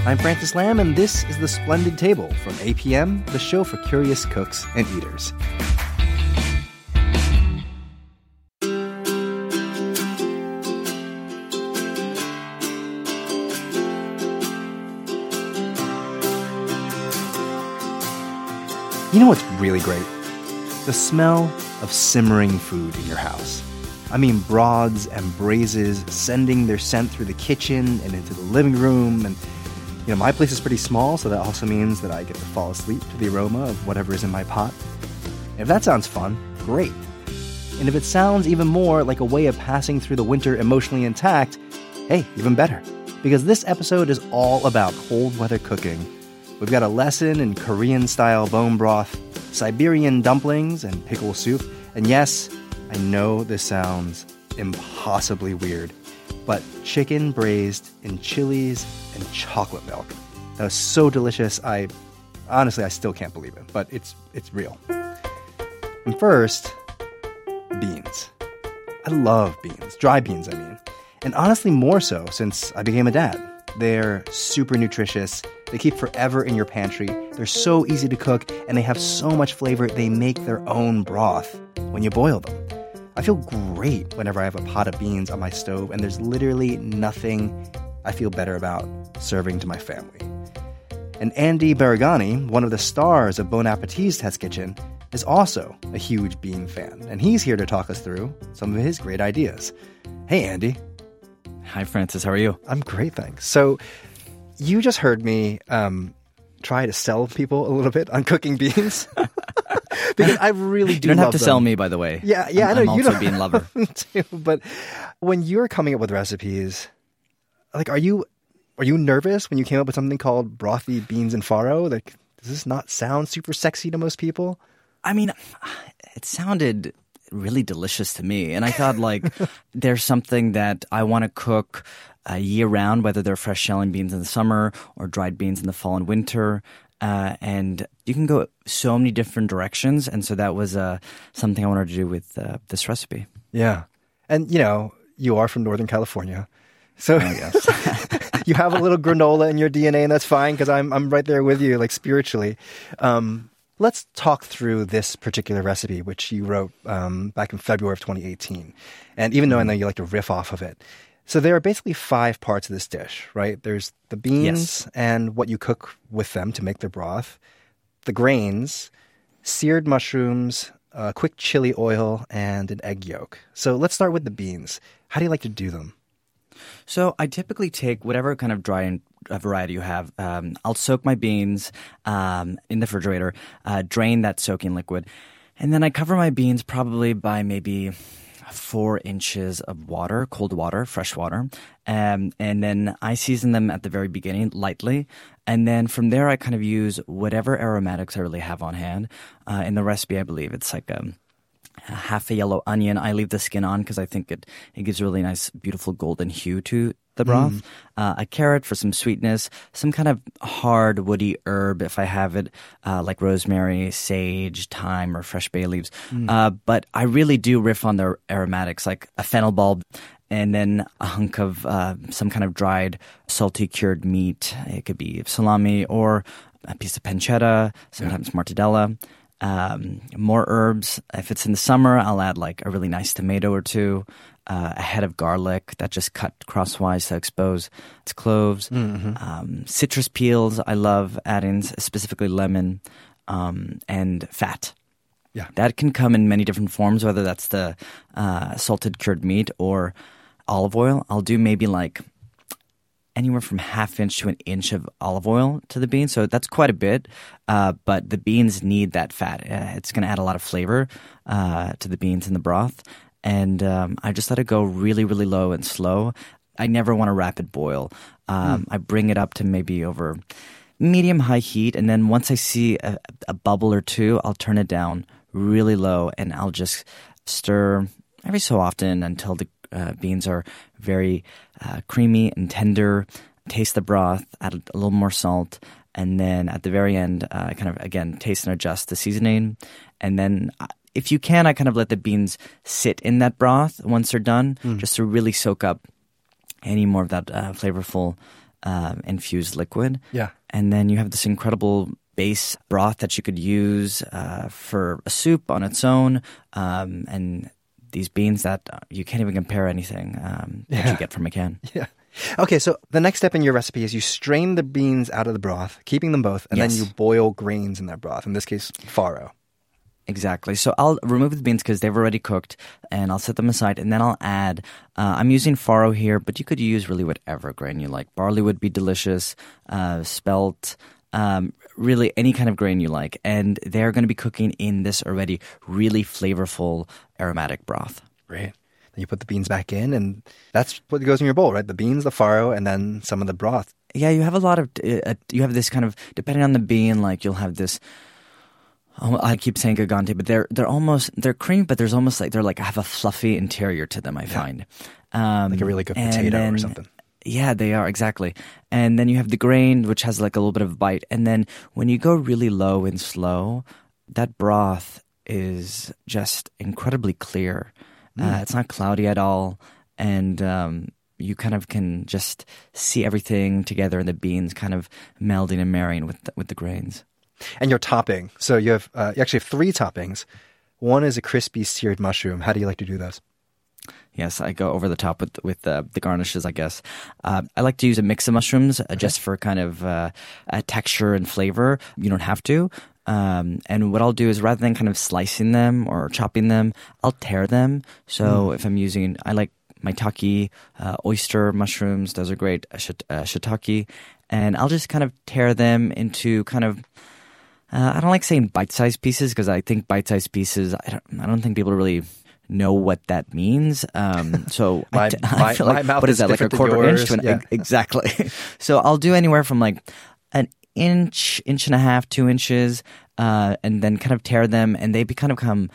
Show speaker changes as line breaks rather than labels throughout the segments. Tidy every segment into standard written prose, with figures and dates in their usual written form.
I'm Francis Lam, and this is The Splendid Table from APM, the show for curious cooks and eaters. You know what's really great? The smell of simmering food in your house. I mean, broths and braises sending their scent through the kitchen and into the living room. And, my place is pretty small, so that also means that I get to fall asleep to the aroma of whatever is in my pot. If that sounds fun, great. And if it sounds even more like a way of passing through the winter emotionally intact, hey, even better. Because this episode is all about cold weather cooking. We've got a lesson in Korean-style bone broth, Siberian dumplings, and pickle soup. And yes, I know this sounds impossibly weird, but chicken braised in chilies and chocolate milk. That was so delicious, I still can't believe it, but it's real. And first, beans. I love beans, dry beans, I mean. And honestly, more so since I became a dad. They're super nutritious. They keep forever in your pantry. They're so easy to cook, and they have so much flavor, they make their own broth when you boil them. I feel great whenever I have a pot of beans on my stove, and there's literally nothing I feel better about serving to my family. And Andy Baragani, one of the stars of Bon Appetit's Test Kitchen, is also a huge bean fan, and he's here to talk us through some of his great ideas. Hey, Andy.
Hi, Francis. How are you?
I'm great, thanks. So you just heard me try to sell people a little bit on cooking beans. Because I really do love them.
You don't have to sell me, by the way.
Yeah,
I know. I'm also a bean lover.
Too, but when you're coming up with recipes, like, are you nervous when you came up with something called brothy beans and farro? Like, does this not sound super sexy to most people?
I mean, it sounded really delicious to me. And I thought, like, there's something that I want to cook year-round, whether they're fresh shelling beans in the summer or dried beans in the fall and winter. And you can go so many different directions. And so that was something I wanted to do with this recipe.
Yeah. And, you are from Northern California. So you have a little granola in your DNA, and that's fine because I'm right there with you, like, spiritually. Let's talk through this particular recipe, which you wrote back in February of 2018. And even though I know you like to riff off of it. So there are basically 5 parts of this dish, right? There's the beans and what you cook with them to make their broth, the grains, seared mushrooms, quick chili oil, and an egg yolk. So let's start with the beans. How do you like to do them?
So I typically take whatever kind of dry variety you have. I'll soak my beans in the refrigerator, drain that soaking liquid, and then I cover my beans probably by maybe 4 inches of water, cold water, fresh water. And then I season them at the very beginning lightly. And then from there, I kind of use whatever aromatics I really have on hand. In the recipe, I believe it's like a half a yellow onion. I leave the skin on because I think it gives a really nice, beautiful golden hue to the broth. A carrot for some sweetness, some kind of hard, woody herb if I have it, like rosemary, sage, thyme, or fresh bay leaves. But I really do riff on the aromatics, like a fennel bulb, and then a hunk of some kind of dried, salty, cured meat. It could be salami or a piece of pancetta, sometimes mortadella. More herbs. If it's in the summer, I'll add like a really nice tomato or two, a head of garlic that just cut crosswise to expose its cloves. Citrus peels, I love adding, specifically lemon, and fat.
Yeah.
That can come in many different forms, whether that's the salted cured meat or olive oil. I'll do maybe like anywhere from ½ inch to 1 inch of olive oil to the beans. So that's quite a bit, but the beans need that fat. It's going to add a lot of flavor to the beans in the broth. And I just let it go really, really low and slow. I never want a rapid boil. I bring it up to maybe over medium-high heat. And then once I see a bubble or two, I'll turn it down really low. And I'll just stir every so often until the beans are very creamy and tender. Taste the broth, add a little more salt, and then at the very end, kind of, again, taste and adjust the seasoning. And then if you can, I kind of let the beans sit in that broth once they're done, just to really soak up any more of that flavorful infused liquid.
Yeah.
And then you have this incredible base broth that you could use for a soup on its own. And these beans that you can't even compare anything that you get from a can.
Yeah. Okay, so the next step in your recipe is you strain the beans out of the broth, keeping them both, and then you boil grains in that broth, in this case, farro.
Exactly. So I'll remove the beans because they've already cooked, and I'll set them aside, and then I'll add, I'm using farro here, but you could use really whatever grain you like. Barley would be delicious, spelt, really any kind of grain you like. And they're going to be cooking in this already really flavorful aromatic broth.
Great. Then you put the beans back in, and that's what goes in your bowl, right? The beans, the farro, and then some of the broth.
Yeah, you have a lot of, you have this kind of, depending on the bean, like you'll have this, I keep saying gigante, but they're creamy, but there's almost like, have a fluffy interior to them, I find.
Like a really good potato or something.
Yeah, they are, exactly. And then you have the grain, which has like a little bit of bite. And then when you go really low and slow, that broth is just incredibly clear. It's not cloudy at all. And you kind of can just see everything together in the beans kind of melding and marrying with the grains.
And your topping. So you actually have 3 toppings. One is a crispy seared mushroom. How do you like to do those?
Yes, I go over the top with the garnishes, I guess. I like to use a mix of mushrooms just for kind of a texture and flavor. You don't have to. And what I'll do is rather than kind of slicing them or chopping them, I'll tear them. So if I'm using, I like maitake, oyster mushrooms. Those are great, shiitake. And I'll just kind of tear them into kind of, I don't like saying bite-sized pieces because I think bite-sized pieces, I don't think people really know what that means. So I feel like, what is that, like a quarter inch? Exactly. So I'll do anywhere from like an inch and a half, 2 inches, and then kind of tear them, and they become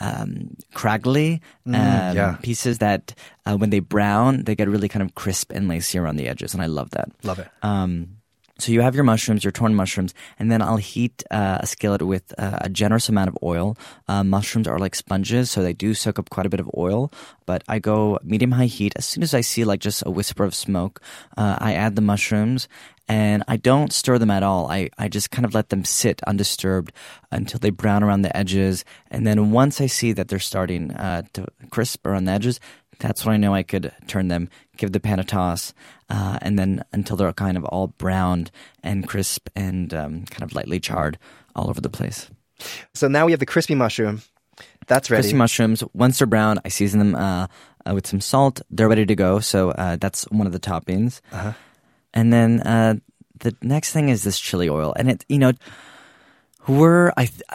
craggly pieces that when they brown, they get really kind of crisp and lacy around the edges, and I love that.
Love it.
So you have your mushrooms, your torn mushrooms, and then I'll heat a skillet with a generous amount of oil. Mushrooms are like sponges, so they do soak up quite a bit of oil, but I go medium-high heat. As soon as I see like just a whisper of smoke, I add the mushrooms, and I don't stir them at all. I just kind of let them sit undisturbed until they brown around the edges, and then once I see that they're starting to crisp around the edges, that's when I know I could turn them, give the pan a toss, and then until they're kind of all browned and crisp and kind of lightly charred all over the place.
So now we have the crispy mushroom. That's ready.
Crispy mushrooms, once they're brown, I season them with some salt. They're ready to go, so that's one of the toppings.
Uh-huh.
And then the next thing is this chili oil. And we're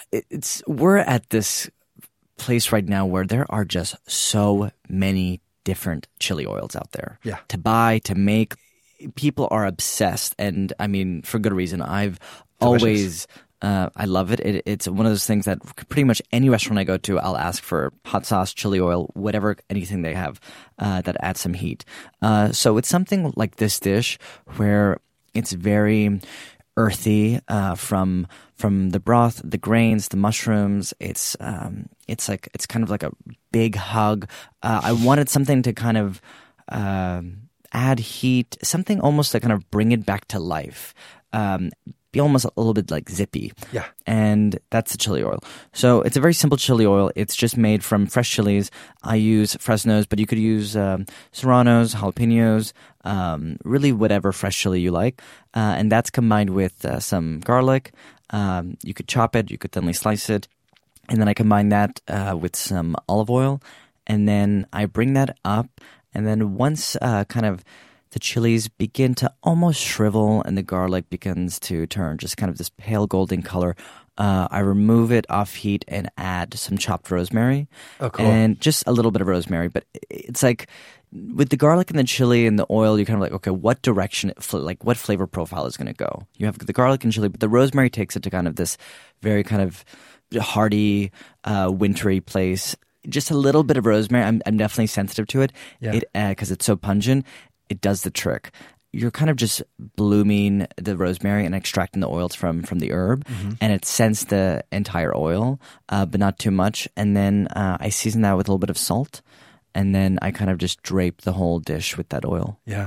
at this place right now where there are just so many different chili oils out there to buy, to make. People are obsessed, and I mean, for good reason. I've always, I love it. It's one of those things that pretty much any restaurant I go to, I'll ask for hot sauce, chili oil, whatever, anything they have that adds some heat. So it's something like this dish where it's very earthy from the broth, the grains, the mushrooms. It's kind of like a big hug. I wanted something to kind of add heat, something almost to kind of bring it back to life. Be almost a little bit like zippy.
Yeah.
And that's the chili oil. So it's a very simple chili oil. It's just made from fresh chilies. I use Fresnos, but you could use serranos, jalapenos, really whatever fresh chili you like. And that's combined with some garlic. You could chop it, you could thinly slice it. And then I combine that with some olive oil. And then I bring that up. And then once kind of the chilies begin to almost shrivel and the garlic begins to turn just kind of this pale golden color, I remove it off heat and add some chopped rosemary.
Oh, cool.
And just a little bit of rosemary. But it's like with the garlic and the chili and the oil, you're kind of like, okay, what direction, like what flavor profile is going to go? You have the garlic and chili, but the rosemary takes it to kind of this very kind of hearty, wintry place. Just a little bit of rosemary. I'm definitely sensitive to it.
Yeah.
Because it's so pungent. It does the trick. You're kind of just blooming the rosemary and extracting the oils from the herb, and it scents the entire oil, but not too much. And then I season that with a little bit of salt, and then I kind of just drape the whole dish with that oil.
Yeah.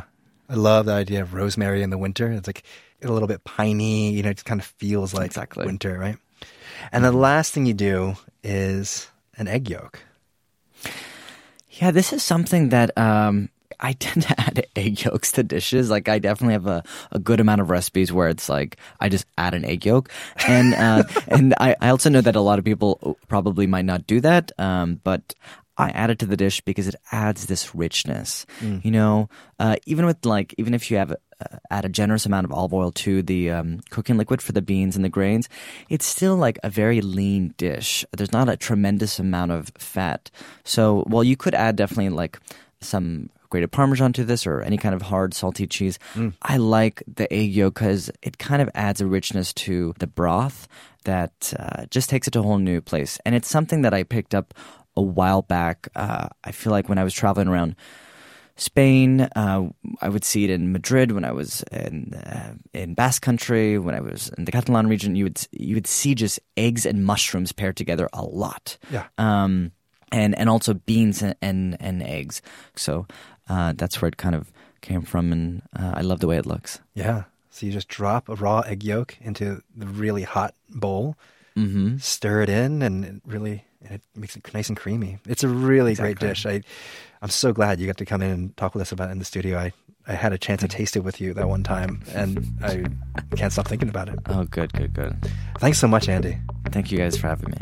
I love the idea of rosemary in the winter. It's like a little bit piney, it just kind of feels like winter, right? And the last thing you do is an egg yolk.
Yeah, this is something that I tend to add egg yolks to dishes. Like, I definitely have a good amount of recipes where it's like I just add an egg yolk, and and I also know that a lot of people probably might not do that, but I add it to the dish because it adds this richness. Even if you add a generous amount of olive oil to the cooking liquid for the beans and the grains, it's still like a very lean dish. There's not a tremendous amount of fat. So, well, you could add definitely like some grated Parmesan to this or any kind of hard salty cheese. I like the egg yolk because it kind of adds a richness to the broth that just takes it to a whole new place. And it's something that I picked up a while back. I feel like when I was traveling around Spain, I would see it in Madrid when I was in Basque Country, when I was in the Catalan region. You would see just eggs and mushrooms paired together a lot.
Yeah.
And also beans and eggs. So that's where it kind of came from, and I love the way it looks.
Yeah. So you just drop a raw egg yolk into the really hot bowl, stir it in, and it makes it nice and creamy. It's a really great dish. I'm so glad you got to come in and talk with us about it in the studio. I had a chance to taste it with you that one time, and I can't stop thinking about it.
Oh, good.
Thanks so much, Andy.
Thank you guys for having me.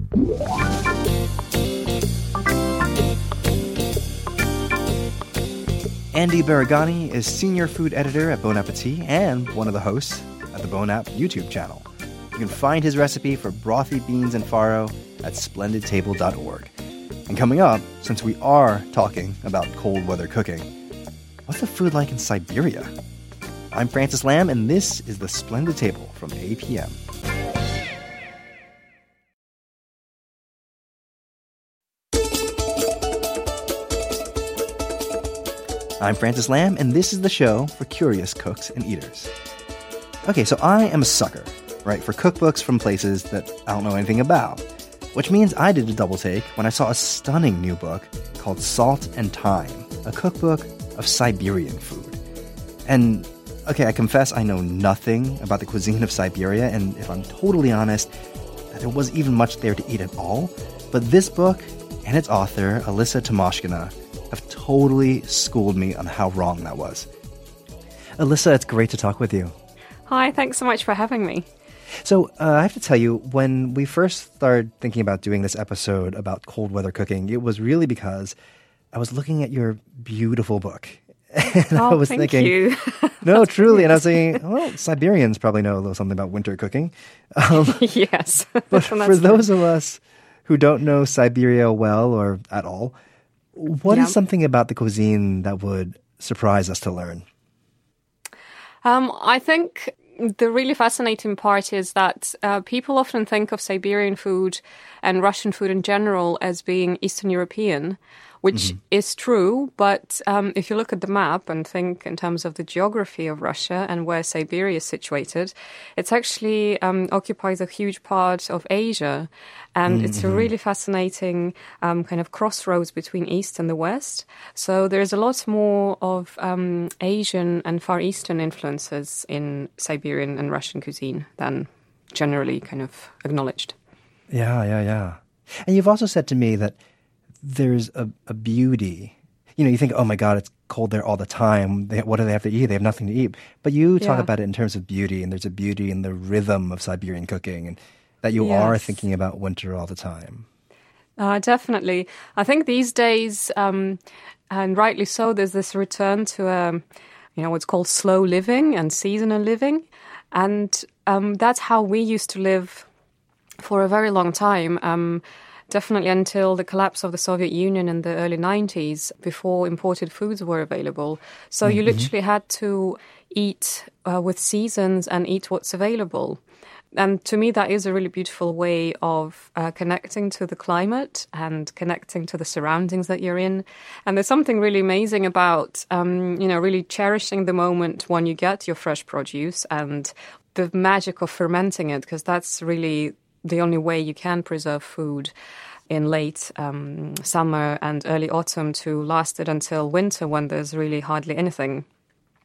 Andy Baragani is senior food editor at Bon Appetit and one of the hosts at the Bon App YouTube channel. You can find his recipe for brothy beans and farro at splendidtable.org. And coming up, since we are talking about cold weather cooking, what's the food like in Siberia? I'm Francis Lam, and this is The Splendid Table from APM. I'm Francis Lam, and this is the show for curious cooks and eaters. Okay, so I am a sucker, right, for cookbooks from places that I don't know anything about, which means I did a double take when I saw a stunning new book called Salt and Thyme, a cookbook of Siberian food. And, okay, I confess I know nothing about the cuisine of Siberia, and if I'm totally honest, that there wasn't even much there to eat at all. But this book and its author, Alyssa Tomoshkina, have totally schooled me on how wrong that was. Alyssa, it's great to talk with you.
Hi, thanks so much for having me.
So I have to tell you, when we first started thinking about doing this episode about cold weather cooking, it was really because I was looking at your beautiful book. And I was thinking,
you.
No, truly. And I was thinking, well, Siberians probably know a little something about winter cooking.
Yes.
But for those of us who don't know Siberia well or at all, what is something about the cuisine that would surprise us to learn?
I think the really fascinating part is that people often think of Siberian food and Russian food in general as being Eastern European, which is true. But if you look at the map and think in terms of the geography of Russia and where Siberia is situated, it's actually occupies a huge part of Asia. And it's a really fascinating kind of crossroads between East and the West. So there's a lot more of Asian and Far Eastern influences in Siberian and Russian cuisine than generally kind of acknowledged.
Yeah. And you've also said to me that there's a beauty. You think, oh my God, it's cold there all the time. What do they have to eat? They have nothing to eat. But you talk about it in terms of beauty, and there's a beauty in the rhythm of Siberian cooking, and that you are thinking about winter all the time.
Definitely. I think these days, and rightly so, there's this return to what's called slow living and seasonal living. And that's how we used to live for a very long time. Definitely until the collapse of the Soviet Union in the early 90s, before imported foods were available. So you literally had to eat with seasons and eat what's available. And to me, that is a really beautiful way of connecting to the climate and connecting to the surroundings that you're in. And there's something really amazing about, really cherishing the moment when you get your fresh produce and the magic of fermenting it, because that's really the only way you can preserve food in late summer and early autumn to last it until winter when there's really hardly anything.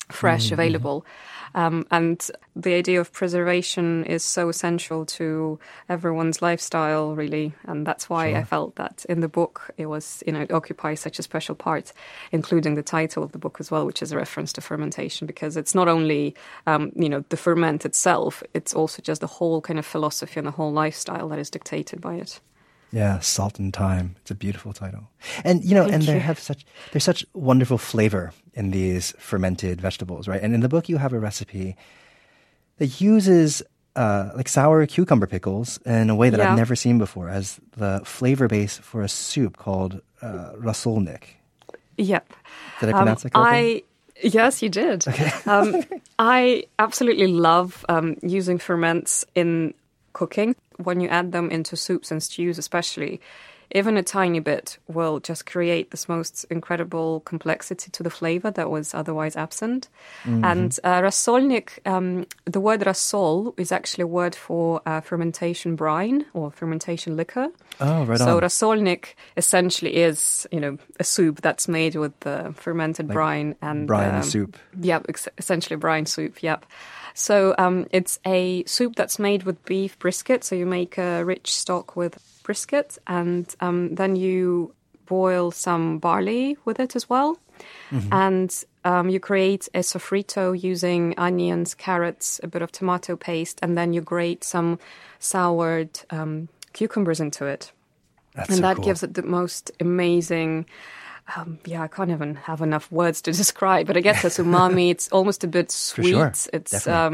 fresh, available. And the idea of preservation is so essential to everyone's lifestyle, really. And that's why I felt that in the book it was, it occupies such a special part, including the title of the book as well, which is a reference to fermentation, because it's not only, the ferment itself, it's also just the whole kind of philosophy and the whole lifestyle that is dictated by it.
Yeah, Salt and Thyme. It's a beautiful title. And, there's such wonderful flavor in these fermented vegetables, right? And in the book, you have a recipe that uses sour cucumber pickles in a way that I've never seen before as the flavor base for a soup called rasolnik.
Yep.
Did I pronounce it correctly?
Yes, you did.
Okay.
I absolutely love using ferments in cooking. When you add them into soups and stews especially, even a tiny bit will just create this most incredible complexity to the flavor that was otherwise absent. Mm-hmm. And rasolnik, the word rasol is actually a word for fermentation brine or fermentation liquor.
Oh, right
so
on.
Rasolnik essentially is, a soup that's made with the fermented brine. And
brine soup.
Yep, essentially brine soup, yep. So it's a soup that's made with beef brisket. So you make a rich stock with brisket, and then you boil some barley with it as well. Mm-hmm. And you create a sofrito using onions, carrots, a bit of tomato paste, and then you grate some soured cucumbers into it. That gives it the most amazing... I can't even have enough words to describe, but I guess it's umami. It's almost a bit sweet.
For sure.
It's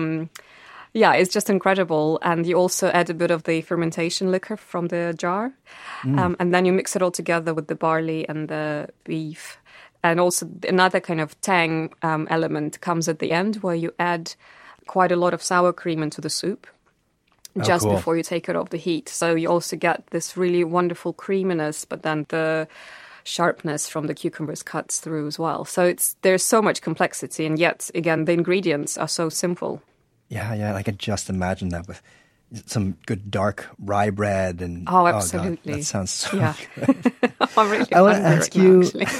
it's just incredible. And you also add a bit of the fermentation liquor from the jar, and then you mix it all together with the barley and the beef. And also another kind of tang element comes at the end, where you add quite a lot of sour cream into the soup. Just before you take it off the heat. So you also get this really wonderful creaminess, but then the sharpness from the cucumbers cuts through as well. So there's so much complexity, and yet, again, the ingredients are so simple.
Yeah, I can just imagine that with some good dark rye bread. And
oh, absolutely.
God, that sounds so
good. I'm really
I want to ask you.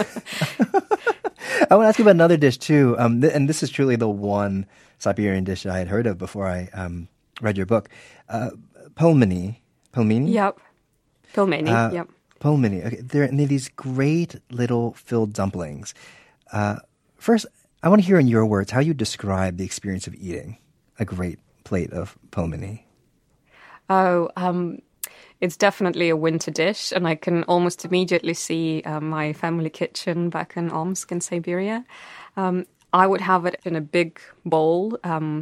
I want to ask you about another dish too, and this is truly the one Siberian dish that I had heard of before I read your book. Pelmeni.
Yep. Pelmeni. Yep.
Pelmeni. Okay, they're these great little filled dumplings. First, I want to hear in your words how you describe the experience of eating a great plate of pelmeni.
Oh, it's definitely a winter dish, and I can almost immediately see my family kitchen back in Omsk in Siberia. I would have it in a big bowl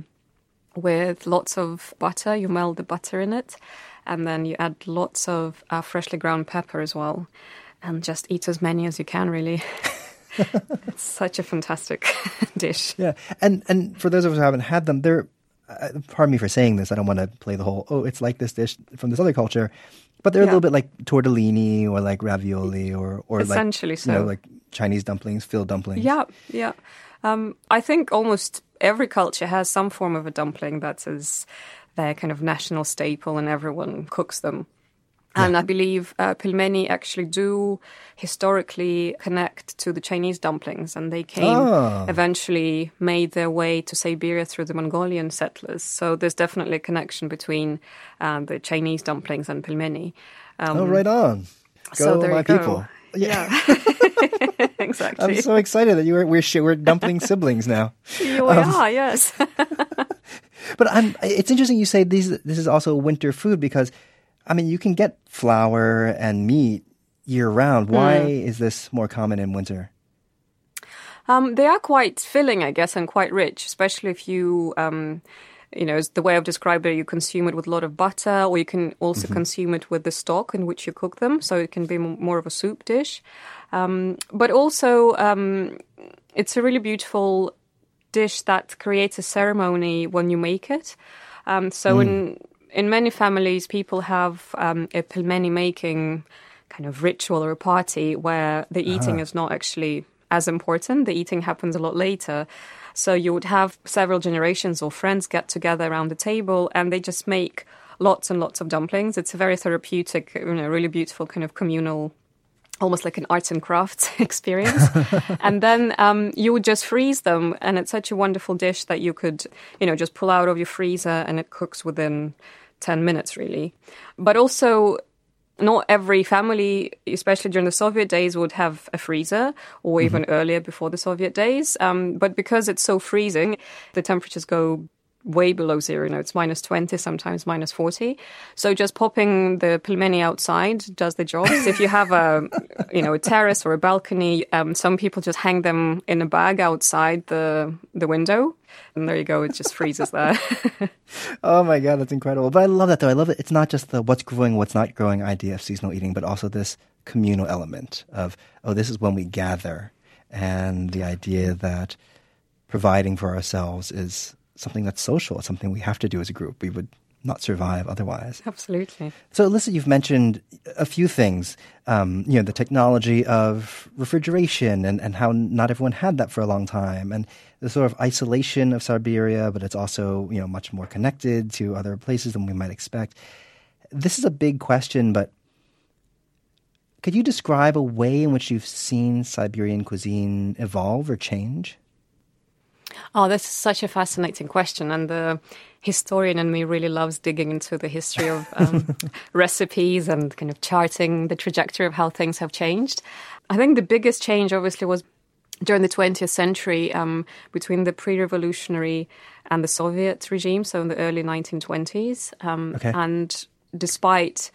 with lots of butter. You melt the butter in it, and then you add lots of freshly ground pepper as well, and just eat as many as you can, really. It's such a fantastic dish.
Yeah, and for those of us who haven't had them, they're, pardon me for saying this, I don't want to play the whole, it's like this dish from this other culture, but they're a little bit like tortellini or like ravioli or
essentially
like, like Chinese dumplings, filled dumplings.
Yeah. I think almost every culture has some form of a dumpling that is their kind of national staple, and everyone cooks them. Yeah. And I believe pelmeni actually do historically connect to the Chinese dumplings, and they eventually made their way to Siberia through the Mongolian settlers. So there's definitely a connection between the Chinese dumplings and pelmeni.
Right on.
So there you go.
People.
Yeah. Exactly.
I'm so excited that we're dumpling siblings now.
We are, yes.
But it's interesting you say this is also winter food, because I mean, you can get flour and meat year-round. Why is this more common in winter?
They are quite filling, I guess, and quite rich, especially if you, the way I've described it, you consume it with a lot of butter, or you can also consume it with the stock in which you cook them, so it can be more of a soup dish. But also, it's a really beautiful dish that creates a ceremony when you make it. In many families, people have a pelmeni making kind of ritual or a party where the eating is not actually as important. The eating happens a lot later. So you would have several generations or friends get together around the table, and they just make lots and lots of dumplings. It's a very therapeutic, really beautiful kind of communal almost like an arts and crafts experience. And then you would just freeze them. And it's such a wonderful dish that you could, just pull out of your freezer and it cooks within 10 minutes, really. But also, not every family, especially during the Soviet days, would have a freezer, or even earlier before the Soviet days. But because it's so freezing, the temperatures go way below zero. It's minus 20, sometimes minus 40. So just popping the pelmeni outside does the job. So if you have a terrace or a balcony, some people just hang them in a bag outside the window. And there you go, it just freezes there.
Oh my God, that's incredible. But I love that, though. I love it. It's not just the what's growing, what's not growing idea of seasonal eating, but also this communal element of, this is when we gather. And the idea that providing for ourselves is something that's social. It's something we have to do as a group. We would not survive otherwise.
Absolutely.
So, Alyssa, you've mentioned a few things. The technology of refrigeration and how not everyone had that for a long time, and the sort of isolation of Siberia, but it's also, much more connected to other places than we might expect. This is a big question, but could you describe a way in which you've seen Siberian cuisine evolve or change?
Oh, this is such a fascinating question. And the historian in me really loves digging into the history of recipes and kind of charting the trajectory of how things have changed. I think the biggest change, obviously, was during the 20th century between the pre-revolutionary and the Soviet regime, so in the early 1920s. And despite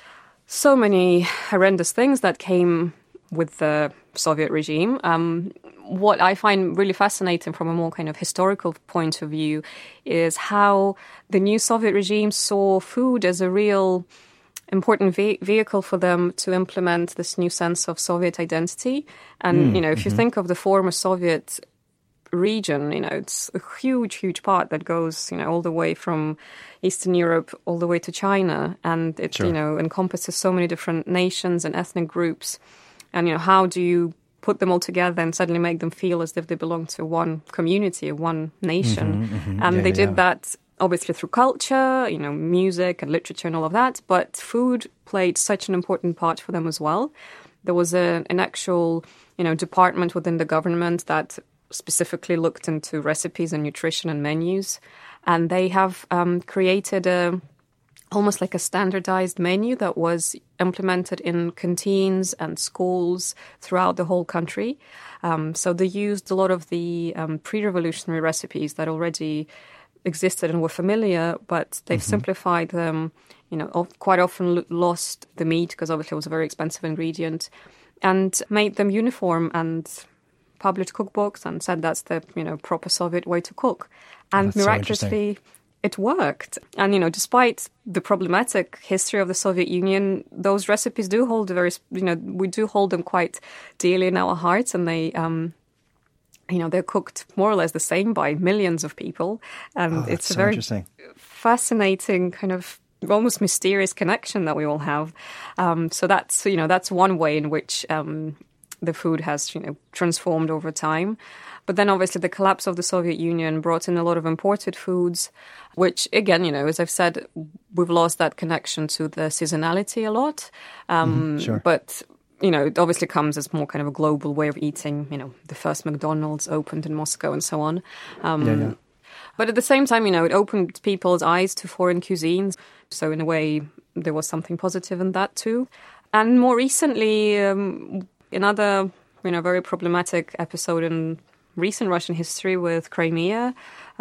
so many horrendous things that came with the Soviet regime, what I find really fascinating from a more kind of historical point of view is how the new Soviet regime saw food as a real important vehicle for them to implement this new sense of Soviet identity. And, if you think of the former Soviet region, it's a huge, huge part that goes, all the way from Eastern Europe all the way to China. And it, encompasses so many different nations and ethnic groups. And, how do you put them all together and suddenly make them feel as if they belong to one community, one nation? And they did that obviously through culture, music and literature and all of that. But food played such an important part for them as well. There was an actual, department within the government that specifically looked into recipes and nutrition and menus. And they have created almost like a standardized menu that was implemented in canteens and schools throughout the whole country. So they used a lot of the pre-revolutionary recipes that already existed and were familiar, but they've simplified them, quite often lost the meat because obviously it was a very expensive ingredient, and made them uniform and published cookbooks and said that's the, proper Soviet way to cook. And miraculously, it worked. And, despite the problematic history of the Soviet Union, those recipes do hold we do hold them quite dearly in our hearts. And they, they're cooked more or less the same by millions of people. And it's a very fascinating kind of almost mysterious connection that we all have. So that's one way in which the food has, transformed over time. But then obviously the collapse of the Soviet Union brought in a lot of imported foods, which again, as I've said, we've lost that connection to the seasonality a lot. But, it obviously comes as more kind of a global way of eating. The first McDonald's opened in Moscow and so on. But at the same time, it opened people's eyes to foreign cuisines. So in a way, there was something positive in that too. And more recently, another, very problematic episode in recent Russian history with Crimea,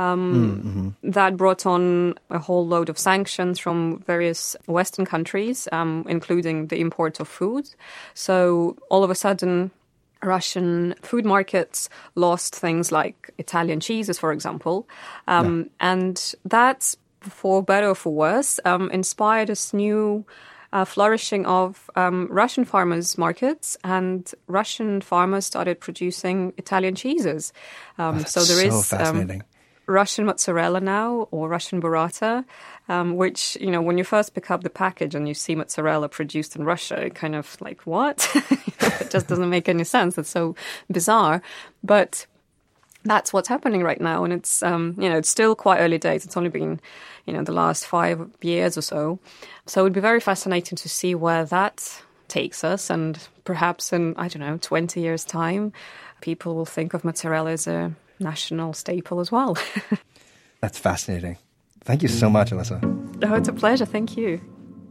that brought on a whole load of sanctions from various Western countries, including the import of food. So all of a sudden, Russian food markets lost things like Italian cheeses, for example. And that, for better or for worse, inspired this new flourishing of Russian farmers' markets, and Russian farmers started producing Italian cheeses. So there is Russian mozzarella now, or Russian burrata, which, when you first pick up the package and you see mozzarella produced in Russia, it kind of like, what? It just doesn't make any sense. It's so bizarre. But that's what's happening right now. And it's, it's still quite early days. It's only been, the last 5 years or so. So it would be very fascinating to see where that takes us. And perhaps in, 20 years' time, people will think of mozzarella as a national staple as well.
That's fascinating. Thank you so much, Alyssa.
Oh, it's a pleasure. Thank you.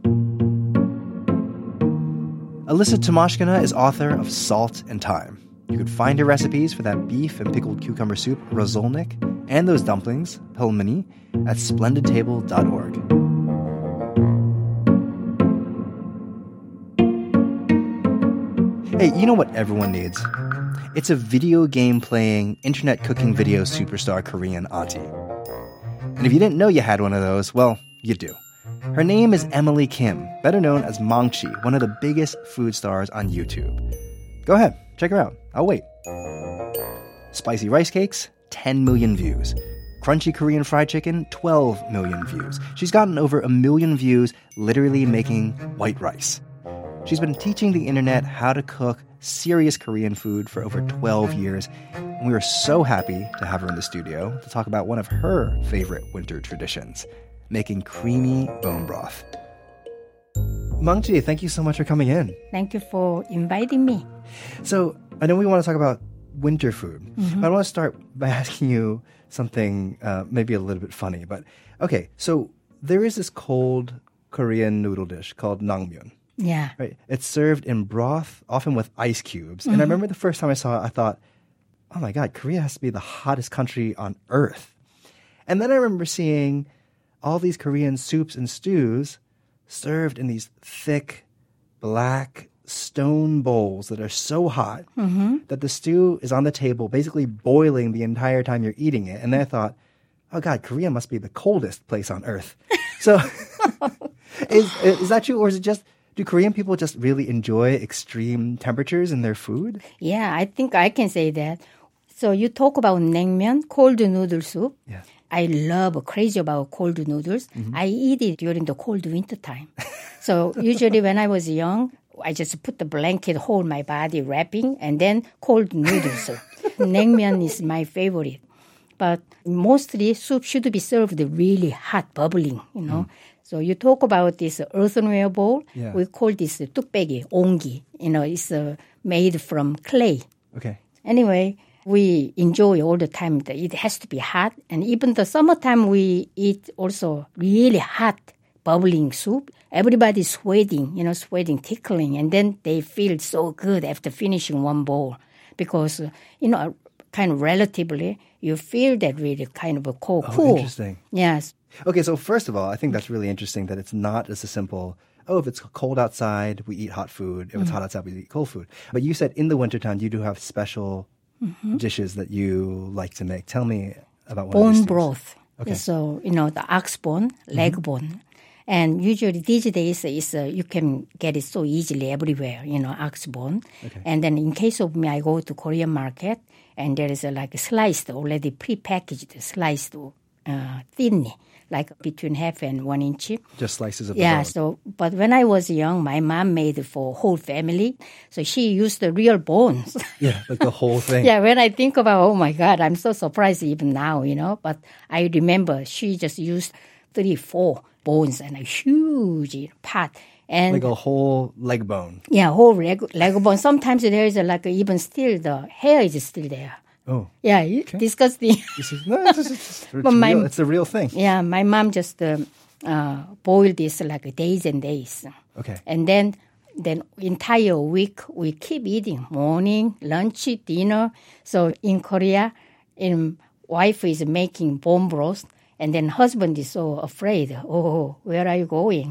Alyssa Tomashkina is author of Salt and Thyme. You could find her recipes for that beef and pickled cucumber soup, rozolnik, and those dumplings, pelmeni, at splendidtable.org. Hey, you know what everyone needs? It's a video game playing, internet cooking video superstar Korean auntie. And if you didn't know you had one of those, well, you do. Her name is Emily Kim, better known as Mangchi, one of the biggest food stars on YouTube. Go ahead, check her out. I'll wait. Spicy rice cakes, 10 million views. Crunchy Korean fried chicken, 12 million views. She's gotten over 1 million views literally making white rice. She's been teaching the internet how to cook serious Korean food for over 12 years, and we were so happy to have her in the studio to talk about one of her favorite winter traditions, making creamy bone broth. Mangchi, thank you so much for coming in.
Thank you for inviting me.
So, I know we want to talk about winter food, but I want to start by asking you something maybe a little bit funny. But, okay, so there is this cold Korean noodle dish called naengmyeon.
Yeah.
Right. It's served in broth, often with ice cubes. And I remember the first time I saw it, I thought, oh my God, Korea has to be the hottest country on earth. And then I remember seeing all these Korean soups and stews served in these thick, black stone bowls that are so hot that the stew is on the table, basically boiling the entire time you're eating it. And then I thought, oh God, Korea must be the coldest place on earth. So is that true, or is it just... Do Korean people just really enjoy extreme temperatures in their food?
Yeah, I think I can say that. So you talk about naengmyeon, cold noodle soup.
Yeah.
I love, crazy about cold noodles. I eat it during the cold winter time. So usually when I was young, I just put the blanket, hold my body, wrapping, and then cold noodle soup. Naengmyeon is my favorite. But mostly soup should be served really hot, bubbling, you know. So you talk about this earthenware bowl.
Yeah.
We call this tukbaegi, ongi. You know, it's made from clay.
Okay.
Anyway, we enjoy all the time that it has to be hot. And even the summertime, we eat also really hot, bubbling soup. Everybody's sweating, tickling. And then they feel so good after finishing one bowl. Because, kind of relatively, you feel that really kind of a cool.
Interesting.
Yes.
Okay, so first of all, I think that's really interesting that it's not just a simple, if it's cold outside, we eat hot food. If it's hot outside, we eat cold food. But you said in the wintertime, you do have special dishes that you like to make. Tell me about one of these
Bone broth.
Okay.
So, the ox bone, leg bone. And usually these days, you can get it so easily everywhere, ox bone.
Okay.
And then in case of me, I go to Korean market, and there is sliced, already pre-packaged, sliced thinly, like between half and 1 inch.
Just slices of the
Yeah,
bone.
so, but when I was young, my mom made it for whole family. So she used the real bones.
Yeah, like the whole thing.
Yeah, when I think about, oh my God, I'm so surprised even now, But I remember she just used 3-4 bones and a huge pot. And
Like a whole leg bone.
yeah, whole leg bone. Sometimes there is even still, the hair is still there.
Oh.
Yeah, disgusting.
No, it's real. It's the real thing.
Yeah, my mom just boiled this days and days.
Okay.
And then entire week we keep eating, morning, lunch, dinner. So in Korea, wife is making bone broth, and then husband is so afraid. Oh, where are you going?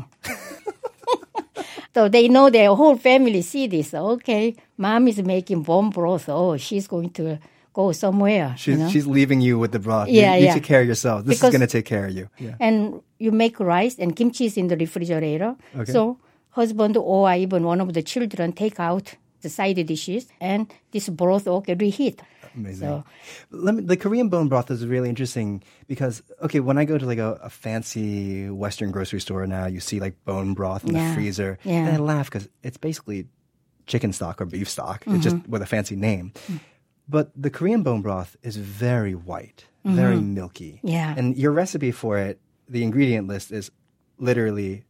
So they know their whole family see this. Okay, mom is making bone broth. Oh, she's going to go somewhere.
She's leaving you with the broth.
Yeah,
you
yeah.
take care of yourself. This is going to take care of you. Yeah.
And you make rice, and kimchi is in the refrigerator.
Okay.
So husband or even one of the children take out the side dishes, and this broth reheat.
Amazing.
So,
The Korean bone broth is really interesting because, okay, when I go to a fancy Western grocery store now, you see bone broth in the freezer.
Yeah.
And I laugh because it's basically chicken stock or beef stock. It's just with a fancy name. But the Korean bone broth is very white, very milky.
Yeah.
And your recipe for it, the ingredient list is literally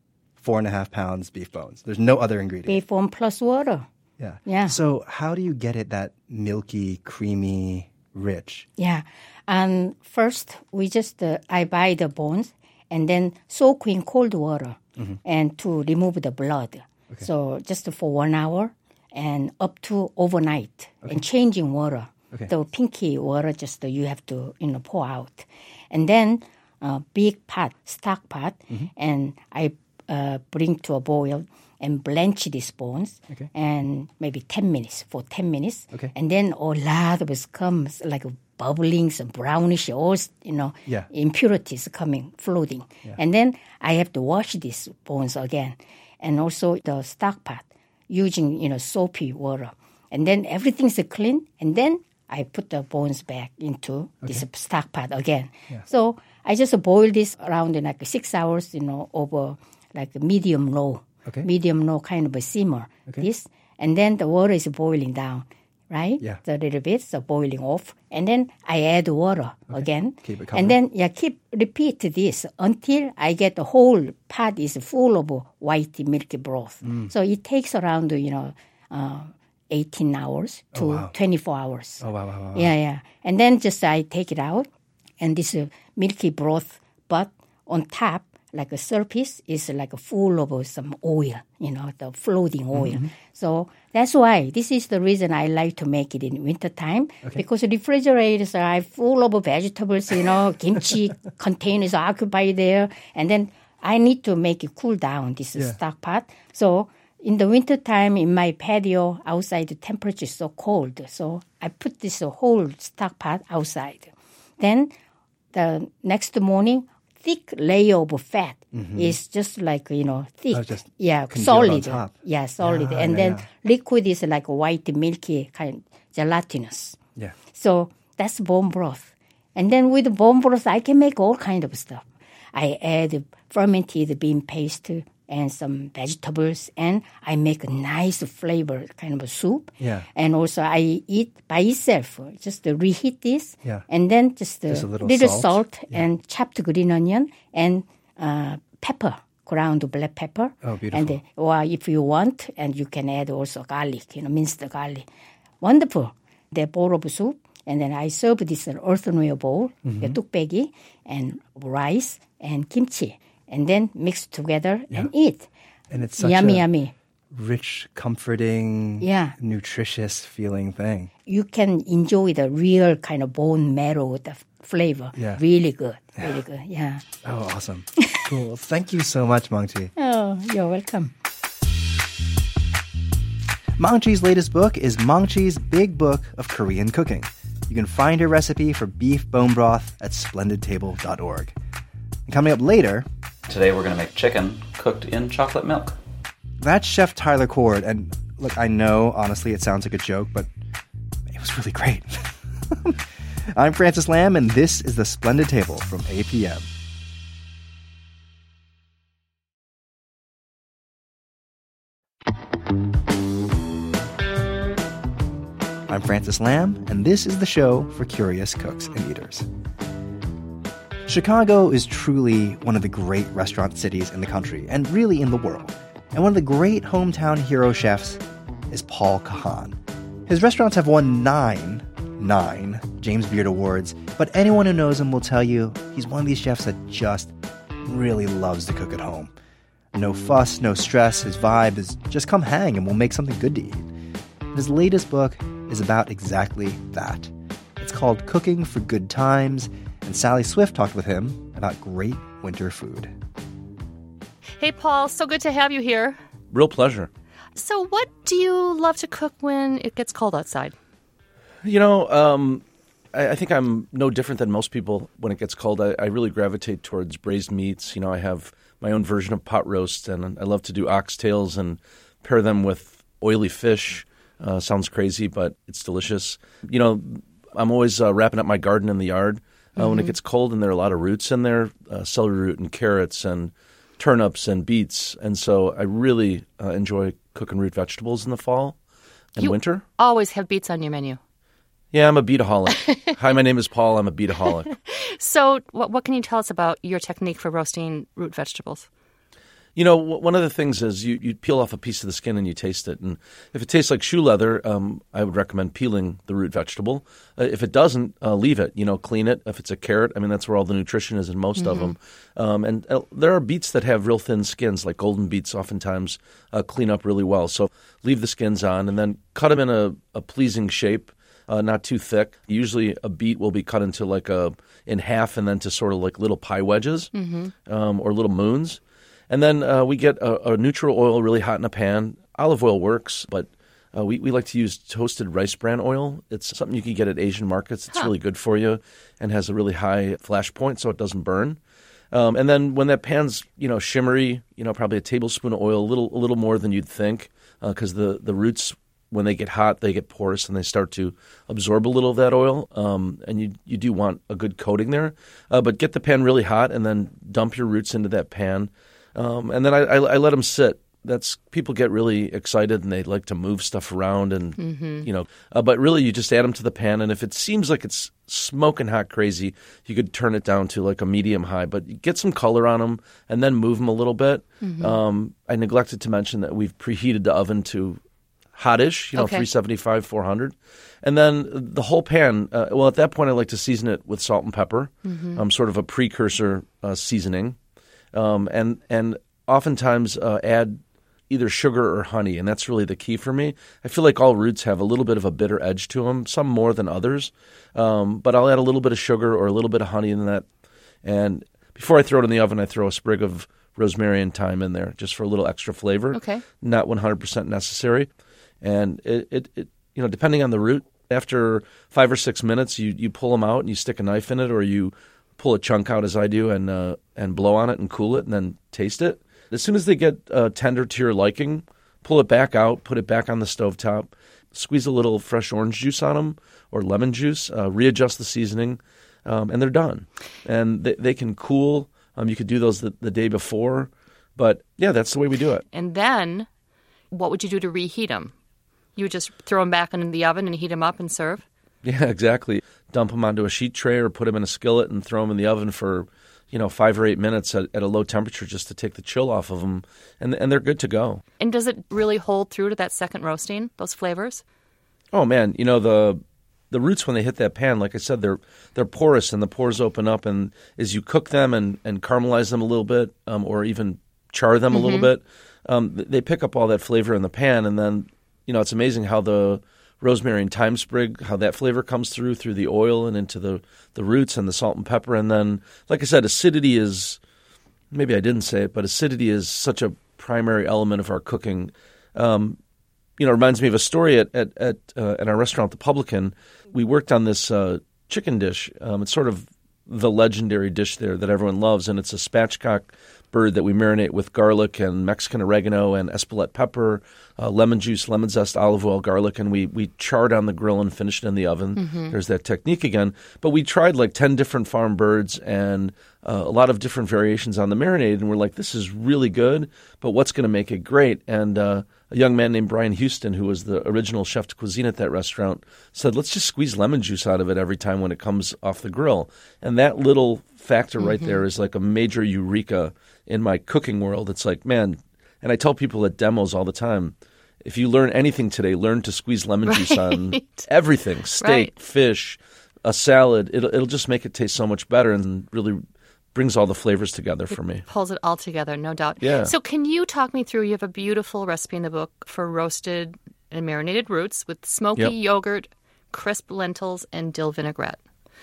4.5 pounds beef bones. There's no other ingredient.
Beef bone plus water.
Yeah.
Yeah.
So how do you get it that milky, creamy, rich?
Yeah. And first, I buy the bones and then soak in cold water and to remove the blood. Okay. So just for 1 hour and up to overnight and changing water. Okay. The pinky water you have to pour out. And then big pot, stock pot, and I bring to a boil and blanch these bones and maybe 10 minutes, for 10 minutes. Okay. And then a lot of it comes like bubbling, some brownish, all, impurities floating. Yeah. And then I have to wash these bones again. And also the stock pot using, soapy water. And then everything's clean. And then I put the bones back into this stock pot again. Yeah. So I just boil this around 6 hours, over medium-low. Okay. Medium-low kind of a simmer. Okay. This. And then the water is boiling down. Right? Yeah. A little bit, so boiling off. And then I add water again. Keep it covered. And then, repeat this until I get the whole pot is full of white milky broth. So it takes around, 18 hours to 24 hours.
Oh, wow.
Yeah. And then I take it out, and this milky broth, but on top, like a surface is full of some oil, the floating oil. Mm-hmm. So that's why this is the reason I like to make it in wintertime because refrigerators are full of vegetables, kimchi containers are occupied there. And then I need to make it cool down, this stock pot. So in the wintertime, in my patio outside, the temperature is so cold. So I put this whole stock pot outside. Then the next morning, thick layer of fat is just thick. Solid.
Top.
Yeah, solid. And then liquid is like white, milky, kind of gelatinous. Yeah. So that's bone broth. And then with bone broth, I can make all kind of stuff. I add fermented bean paste and some vegetables, and I make a nice flavor kind of a soup. Yeah. And also I eat by itself, just reheat this, and then just a little salt and chopped green onion and pepper, ground black pepper.
Oh, beautiful.
And or if you want, and you can add also garlic, minced garlic. Wonderful. The bowl of soup, and then I serve this earthenware bowl, the tukbegi, and rice and kimchi. And then mix together and eat.
And it's such
yummy.
Rich, comforting, nutritious feeling thing.
You can enjoy the real kind of bone marrow, the flavor. Yeah. Really good. Really good. Yeah.
Oh, awesome. Cool. Thank you so much, Mangchi.
Oh, you're welcome.
Mangchi's latest book is Mangchi's Big Book of Korean Cooking. You can find her recipe for beef bone broth at splendidtable.org. And coming up later...
Today we're going to make chicken cooked in chocolate milk.
That's Chef Tyler Cord, and look, I know, honestly, it sounds like a joke, but it was really great. I'm Francis Lam, and this is The Splendid Table from APM. I'm Francis Lam, and this is the show for curious cooks and eaters. Chicago is truly one of the great restaurant cities in the country, and really in the world. And one of the great hometown hero chefs is Paul Kahan. His restaurants have won nine James Beard Awards, but anyone who knows him will tell you he's one of these chefs that just really loves to cook at home. No fuss, no stress, his vibe is just come hang and we'll make something good to eat. And his latest book is about exactly that. It's called Cooking for Good Times, and Sally Swift talked with him about great winter food.
Hey, Paul, so good to have you here.
Real pleasure.
So what do you love to cook when it gets cold outside?
I think I'm no different than most people when it gets cold. I really gravitate towards braised meats. I have my own version of pot roast, and I love to do oxtails and pair them with oily fish. Sounds crazy, but it's delicious. I'm always wrapping up my garden in the yard. When it gets cold, and there are a lot of roots in there, celery root and carrots and turnips and beets. And so I really enjoy cooking root vegetables in the fall and winter.
Always have beets on your menu.
Yeah, I'm a beetaholic. Hi, my name is Paul. I'm a beetaholic.
So what can you tell us about your technique for roasting root vegetables?
One of the things is you peel off a piece of the skin and you taste it. And if it tastes like shoe leather, I would recommend peeling the root vegetable. If it doesn't, leave it. Clean it. If it's a carrot, that's where all the nutrition is in most of them. And there are beets that have real thin skins, like golden beets oftentimes clean up really well. So leave the skins on and then cut them in a pleasing shape. Not too thick. Usually a beet will be cut into in half and then to sort of like little pie wedges or little moons. And then we get a neutral oil really hot in a pan. Olive oil works, but we like to use toasted rice bran oil. It's something you can get at Asian markets. It's really good for you and has a really high flash point so it doesn't burn. And then when that pan's shimmery, probably a tablespoon of oil, a little more than you'd think because the roots, when they get hot, they get porous and they start to absorb a little of that oil. And you do want a good coating there. But get the pan really hot and then dump your roots into that pan. And then I let them sit. People get really excited and they like to move stuff around and, but really you just add them to the pan. And if it seems like it's smoking hot crazy, you could turn it down to like a medium high, but you get some color on them and then move them a little bit. I neglected to mention that we've preheated the oven to hottish, 375, 400. And then the whole pan, at that point I like to season it with salt and pepper, sort of a precursor seasoning. And oftentimes add either sugar or honey, and that's really the key for me. I feel like all roots have a little bit of a bitter edge to them, some more than others. But I'll add a little bit of sugar or a little bit of honey in that. And before I throw it in the oven, I throw a sprig of rosemary and thyme in there just for a little extra flavor.
Okay.
Not 100% necessary. And it depending on the root, after 5 or 6 minutes, you pull them out and you stick a knife in it, or you pull a chunk out as I do and blow on it and cool it and then taste it. As soon as they get tender to your liking, pull it back out, put it back on the stovetop, squeeze a little fresh orange juice on them or lemon juice, readjust the seasoning, and they're done. And they can cool. You could do those the day before. But, yeah, that's the way we do it.
And then what would you do to reheat them? You would just throw them back in the oven and heat them up and serve?
Yeah, exactly. Dump them onto a sheet tray or put them in a skillet and throw them in the oven for 5 or 8 minutes at a low temperature just to take the chill off of them, and they're good to go.
And does it really hold through to that second roasting, those flavors?
Oh, man. The roots, when they hit that pan, like I said, they're porous, and the pores open up, and as you cook them and caramelize them a little bit or even char them a little bit, they pick up all that flavor in the pan, and then, it's amazing how the rosemary and thyme sprig, how that flavor comes through the oil and into the roots and the salt and pepper. And then, like I said, acidity is, maybe I didn't say it, but acidity is such a primary element of our cooking. It reminds me of a story at our restaurant, The Publican. We worked on this chicken dish. It's sort of the legendary dish there that everyone loves, and it's a spatchcock bird that we marinate with garlic and Mexican oregano and Espelette pepper, lemon juice, lemon zest, olive oil, garlic, and we charred on the grill and finished it in the oven. There's that technique again. But we tried like 10 different farm birds and a lot of different variations on the marinade, and we're like, this is really good, but what's going to make it great? And a young man named Brian Houston, who was the original chef de cuisine at that restaurant, said, let's just squeeze lemon juice out of it every time when it comes off the grill. And that little factor right there is like a major eureka in my cooking world. It's like, man, and I tell people at demos all the time, if you learn anything today, learn to squeeze lemon juice on everything, steak, fish, a salad. It'll just make it taste so much better and really brings all the flavors together for me.
Pulls it all together, no doubt.
Yeah.
So can you talk me through, you have a beautiful recipe in the book for roasted and marinated roots with smoky yogurt, crisp lentils, and dill vinaigrette.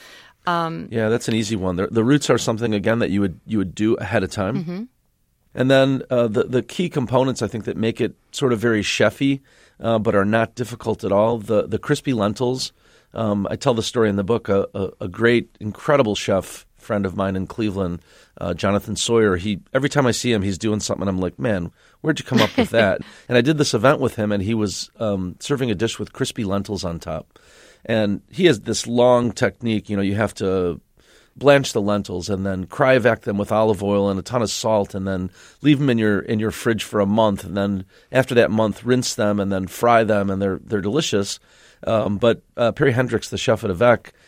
Yeah, that's an easy one. The roots are something, again, that you would do ahead of time. And then the key components, I think, that make it sort of very chefy but are not difficult at all, the crispy lentils. I tell the story in the book. A great, incredible chef friend of mine in Cleveland, Jonathan Sawyer, every time I see him, he's doing something, and I'm like, man, where'd you come up with that? And I did this event with him, and he was serving a dish with crispy lentils on top. And he has this long technique. You have to blanch the lentils and then cryovac them with olive oil and a ton of salt, and then leave them in your fridge for a month. And then after that month, rinse them and then fry them, and they're delicious. But Perry Hendricks, the chef at Avec,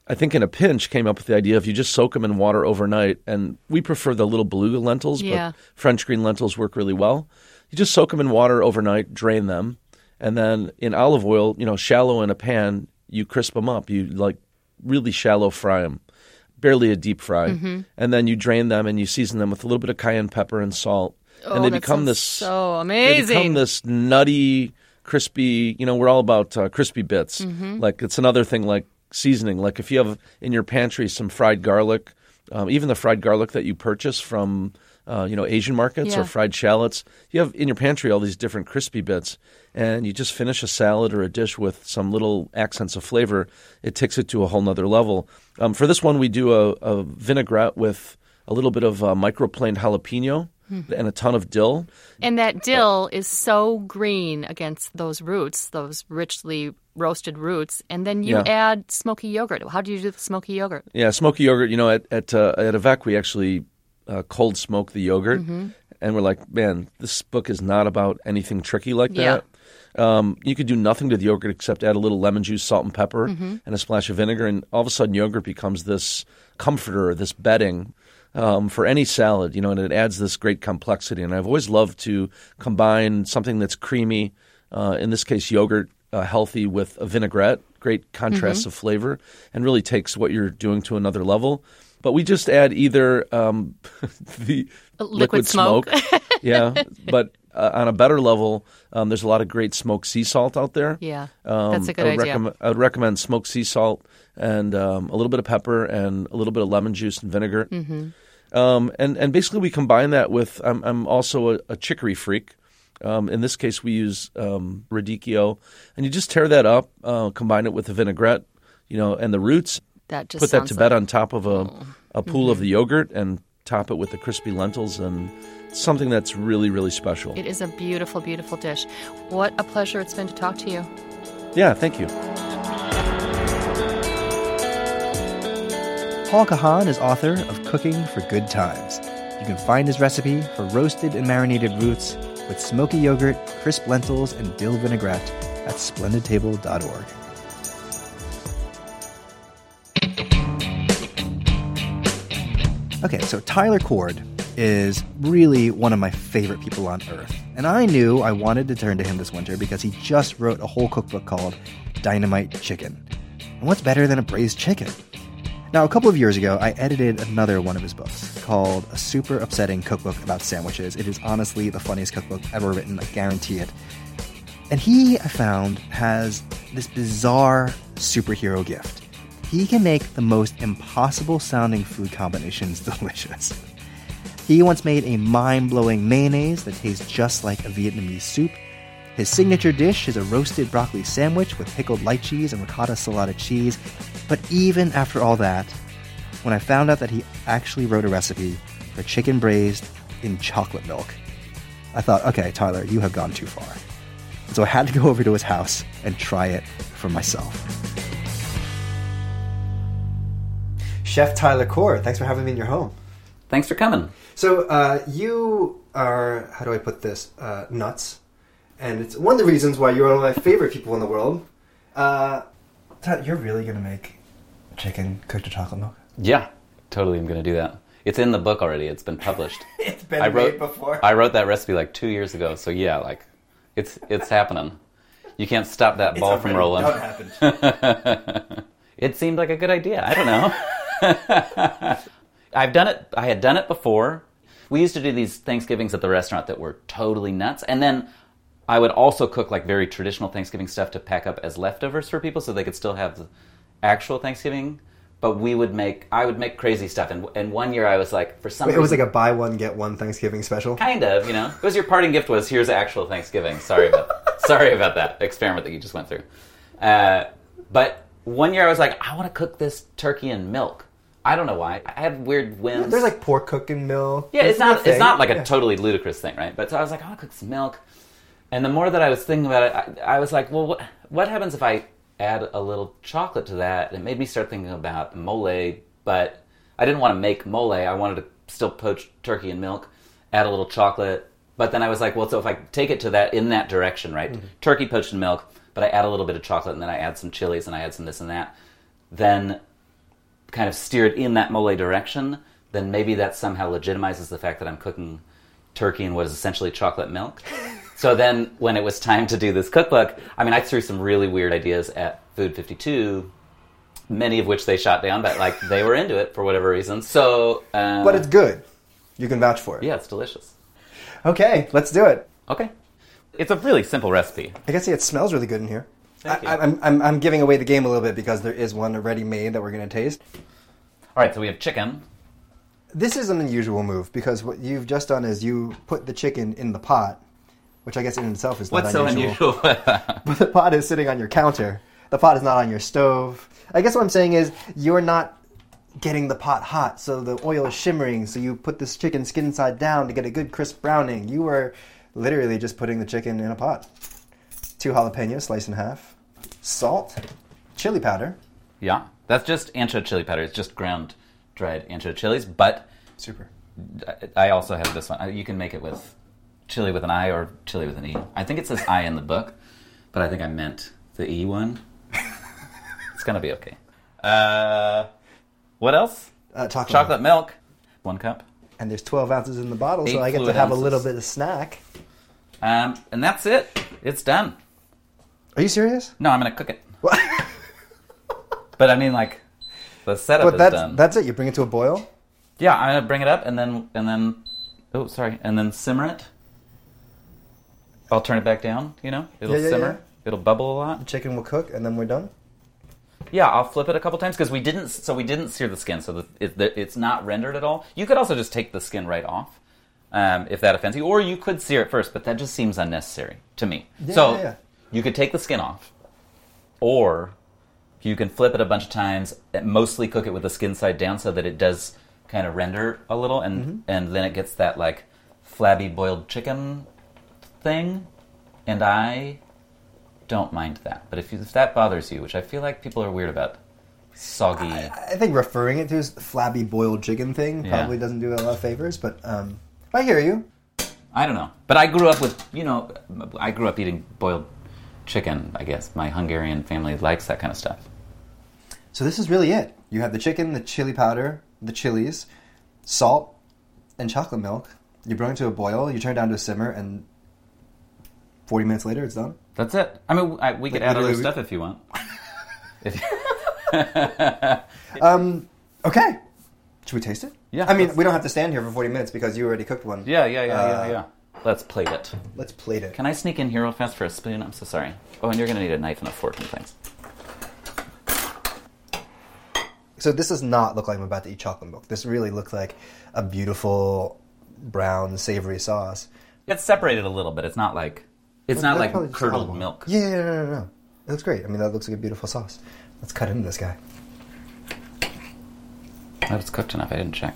I think in a pinch, came up with the idea if you just soak them in water overnight, and we prefer the little beluga lentils, but French green lentils work really well. You just soak them in water overnight, drain them, and then in olive oil, shallow in a pan, you crisp them up. You really shallow fry them, barely a deep fry, and then you drain them and you season them with a little bit of cayenne pepper and salt, and they become this
so amazing.
They become this nutty, crispy. We're all about crispy bits. Like it's another thing like seasoning. Like if you have in your pantry some fried garlic, even the fried garlic that you purchase from Asian markets or fried shallots, you have in your pantry all these different crispy bits, and you just finish a salad or a dish with some little accents of flavor. It takes it to a whole nother level. For this one, we do a vinaigrette with a little bit of microplaned jalapeno and a ton of dill.
And that dill is so green against those roots, those richly roasted roots. And then you add smoky yogurt. How do you do the smoky yogurt? Yeah,
smoky yogurt, at Avec, we actually cold smoke the yogurt. And we're like, man, this book is not about anything tricky like that. You could do nothing to the yogurt except add a little lemon juice, salt and pepper, and a splash of vinegar. And all of a sudden, yogurt becomes this comforter, this bedding for any salad, and it adds this great complexity. And I've always loved to combine something that's creamy, in this case yogurt, healthy, with a vinaigrette, great contrast of flavor, and really takes what you're doing to another level. But we just add either the liquid smoke. But on a better level, there's a lot of great smoked sea salt out there.
That's a good idea.
I would recommend smoked sea salt and a little bit of pepper and a little bit of lemon juice and vinegar. And basically we combine that with, I'm also a chicory freak. In this case, we use radicchio. And you just tear that up, combine it with the vinaigrette, and the roots. Put that to bed on top of a pool of the yogurt and top it with the crispy lentils, and something that's really, really special.
It is a beautiful, beautiful dish. What a pleasure it's been to talk to you.
Yeah, thank you.
Paul Kahan is author of Cooking for Good Times. You can find his recipe for roasted and marinated roots with smoky yogurt, crisp lentils, and dill vinaigrette at splendidtable.org. Okay, so Tyler Coard is really one of my favorite people on earth. And I knew I wanted to turn to him this winter because he just wrote a whole cookbook called Dynamite Chicken. And what's better than a braised chicken? Now, a couple of years ago, I edited another one of his books called A Super Upsetting Cookbook About Sandwiches. It is honestly the funniest cookbook ever written, I guarantee it. And he, I found, has this bizarre superhero gift. He can make the most impossible-sounding food combinations delicious. He once made a mind-blowing mayonnaise that tastes just like a Vietnamese soup. His signature dish is a roasted broccoli sandwich with pickled lychees and ricotta salata cheese. But even after all that, when I found out that he actually wrote a recipe for chicken braised in chocolate milk, I thought, okay, Tyler, you have gone too far. And so I had to go over to his house and try it for myself. Chef Tyler Coard, thanks for having me in your home.
Thanks for coming.
So you are, how do I put this, nuts. And it's one of the reasons why you're one of my favorite people in the world. Tyler, you're really going to make chicken cooked in chocolate milk?
Yeah, totally I'm going to do that. It's in the book already. It's been published.
It's been made before.
I wrote that recipe like 2 years ago. So yeah, it's happening. You can't stop that ball from rolling.
It's happened.
It seemed like a good idea. I don't know. I've done it. I had done it before. We used to do these Thanksgivings at the restaurant that were totally nuts. And then I would also cook like very traditional Thanksgiving stuff to pack up as leftovers for people so they could still have the actual Thanksgiving. But I would make crazy stuff. And one year I was like, for some reason...
It was like a buy one, get one Thanksgiving special?
Kind of, It was your parting gift was, here's actual Thanksgiving. Sorry about that experiment that you just went through. But one year I was like, I want to cook this turkey in milk. I don't know why. I have weird whims.
Yeah, there's like pork cooked in milk.
Yeah, it's not like a totally ludicrous thing, right? But so I was like, I want to cook some milk. And the more that I was thinking about it, I was like, well, what happens if I add a little chocolate to that? And it made me start thinking about mole, but I didn't want to make mole. I wanted to still poach turkey in milk, add a little chocolate. But then I was like, well, so if I take it to that in that direction, right? Mm-hmm. Turkey poached in milk, but I add a little bit of chocolate, and then I add some chilies, and I add some this and that, then kind of steer it in that mole direction, then maybe that somehow legitimizes the fact that I'm cooking turkey in what is essentially chocolate milk. So then when it was time to do this cookbook, I mean, I threw some really weird ideas at Food 52, many of which they shot down, but like they were into it for whatever reason. So,
but it's good. You can vouch for it.
Yeah, it's delicious.
Okay, let's do it.
Okay. It's a really simple recipe.
I can see it smells really good in here.
Thank you.
I'm giving away the game a little bit because there is one already made that we're going to taste.
All right, so we have chicken.
This is an unusual move because what you've just done is you put the chicken in the pot, which I guess in itself is not
What's
unusual.
so unusual?
But the pot is sitting on your counter. The pot is not on your stove. I guess what I'm saying is you're not getting the pot hot, so the oil is shimmering, so you put this chicken skin side down to get a good crisp browning. You were literally just putting the chicken in a pot. 2 jalapenos sliced in half. Salt. Chili powder.
Yeah, that's just ancho chili powder. It's just ground dried ancho chilies, but
Super.
I also have this one. You can make it with chili with an I or chili with an E. I think it says I in the book, but I think I meant the E one. It's going to be okay. What else? Chocolate milk. 1 cup.
And there's 12 ounces in the bottle,
8
so I get to
fluid
have
ounces.
a little bit of snack.
And that's it. It's done.
Are you serious?
No, I'm going to cook it. But I mean, like, the setup
But
is done.
that's it. You bring it to a boil.
Yeah, I'm going to bring it up and then simmer it. I'll turn it back down, you know? It'll simmer.
Yeah.
It'll bubble a lot.
The chicken will cook, and then we're done.
Yeah, I'll flip it a couple times because we didn't sear the skin, so it's not rendered at all. You could also just take the skin right off, if that offends you, or you could sear it first, but that just seems unnecessary to me.
Yeah.
You could take the skin off, or you can flip it a bunch of times, mostly cook it with the skin side down so that it does kind of render a little, and then it gets that like flabby boiled chicken thing, and I don't mind that. But if that bothers you, which I feel like people are weird about, soggy.
I think referring it to as flabby boiled chicken thing probably doesn't do a lot of favors, but I hear you.
I don't know. But I grew up with, I grew up eating boiled chicken, I guess. My Hungarian family likes that kind of stuff.
So this is really it. You have the chicken, the chili powder, the chilies, salt, and chocolate milk. You bring it to a boil, you turn it down to a simmer, and 40 minutes later, it's done.
That's it. I mean, we could add other stuff if you want.
Okay. Should we taste it?
Yeah.
I mean, we don't have to stand here for 40 minutes because you already cooked one.
Yeah. Let's plate it.
Let's plate it.
Can I sneak in here real fast for a spoon? I'm so sorry. Oh, and you're going to need a knife and a fork and things.
So this does not look like I'm about to eat chocolate milk. This really looks like a beautiful brown savory sauce.
It's separated a little bit. It's not like
probably just
curdled
olive oil.
milk.
Yeah, no. It looks great. I mean, that looks like a beautiful sauce. Let's cut into this guy.
That was cooked enough. I didn't check.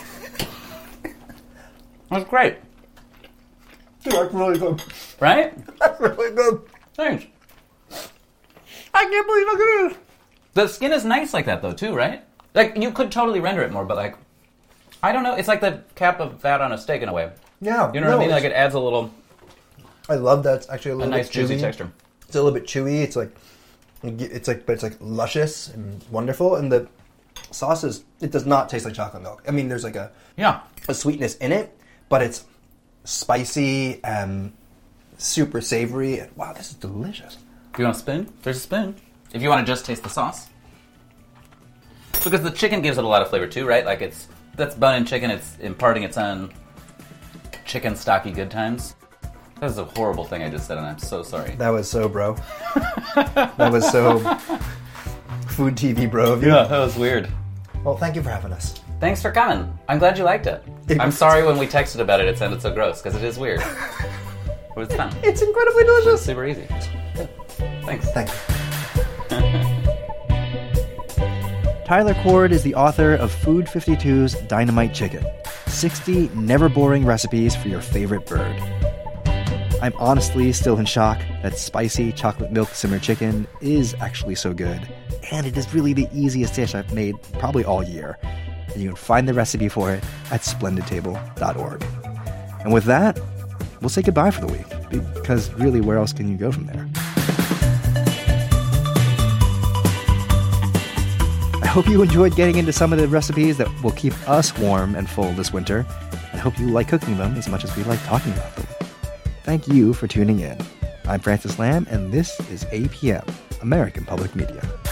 That's great.
That's really good.
Right?
That's really good.
Thanks.
I can't believe I could do this.
The skin is nice like that, though, too, right? Like, you could totally render it more, but, like, I don't know. It's like the cap of fat on a steak in a way.
Yeah.
You know what I mean? Like, it adds a little...
I love that. It's actually a little
nice,
bit chewy.
juicy texture.
It's a little bit chewy. But it's like luscious and wonderful. And the sauce it does not taste like chocolate milk. I mean, there's like a sweetness in it, but it's spicy and super savory. And wow, this is delicious.
Do you want a spoon? There's a spoon. If you want to just taste the sauce. Because the chicken gives it a lot of flavor too, right? Like that's bone-in chicken. It's imparting its own chicken stocky good times. That was a horrible thing I just said, and I'm so sorry.
That was so bro. That was so food TV bro of you.
Yeah, that was weird.
Well, thank you for having us.
Thanks for coming. I'm glad you liked it. I'm sorry when we texted about it, it sounded so gross, because it is weird. But it's fun.
It's incredibly delicious.
It's super easy. Thanks.
Thank you.
Tyler Cord is the author of Food 52's Dynamite Chicken, 60 never-boring recipes for your favorite bird. I'm honestly still in shock that spicy chocolate milk simmer chicken is actually so good, and it is really the easiest dish I've made probably all year. And you can find the recipe for it at splendidtable.org. And with that, we'll say goodbye for the week, because really, where else can you go from there? I hope you enjoyed getting into some of the recipes that will keep us warm and full this winter. I hope you like cooking them as much as we like talking about them. Thank you for tuning in. I'm Francis Lam, and this is APM, American Public Media.